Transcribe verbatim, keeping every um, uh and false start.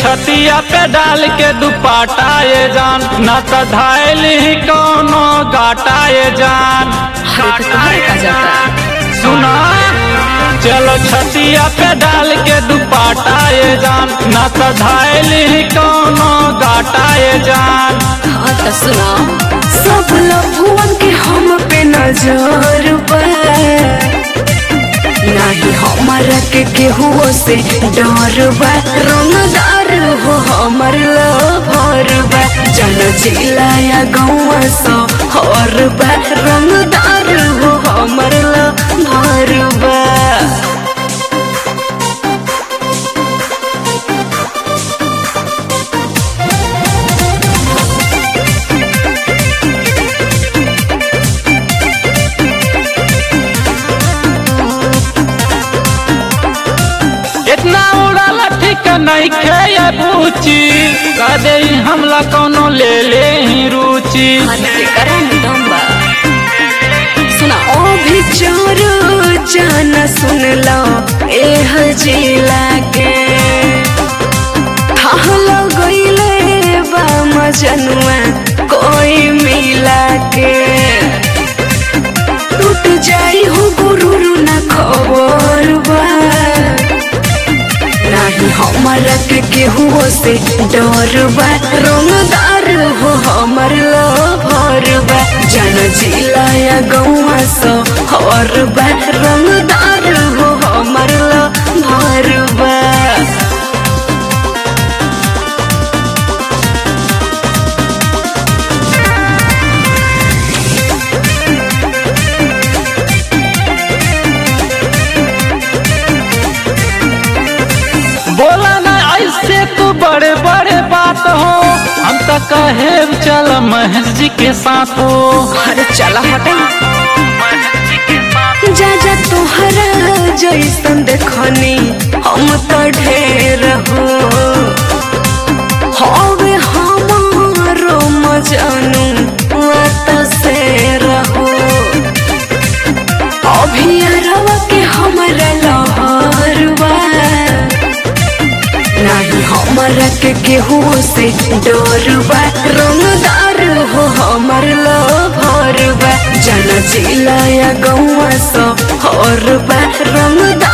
छतिया पे डाल के दुपाटा ये जान न त धायल ही कोनो गाटा ये जान। सुना चलो छतिया पे डाल के दुपाटा ये जान न त धायल ही कोनो गाटा ये जान। हाँ तो सुना सब लफुअन के हम पे नजर बा, नहीं हमारा के केहू से डर बा। रंगदार हो हमर लभर बा, जन जिला या गौवा शहर बा। रंगदार हो हमर लभर बा। इतना उड़ाला ठीक नहीं खे पूछी कदे हमला कोनो ले ले ही रुचि। सुना ओ भी चोरो जाना सुन लो एह जिला के थाहलो गईले बा मजनुआ कोई मिला के। टूट जाई हो गुरूर न खबर बा, नहीं हमारा के केहू से डर बा। रंगदार हो हमर लभर बा, जन जिला या गौवा शहर बा। रंगदार हो हमर लभर बा। बोला ना ऐसे तू बड़े बड़े बात हो, हम तो कहे चल महेश जी के साथ हो। अरे चला हटा जा जा तोहरा जैसन देखनी हम तो ढेर हो। हवे हमारो मजनू तो से रहो, अभी अरवा के हमरा लहर बा, नहीं हमारा के केहू से डर बा। रंगदार हो हमर लभर बा, जन जिला या गौवा शहर बा। रंगदार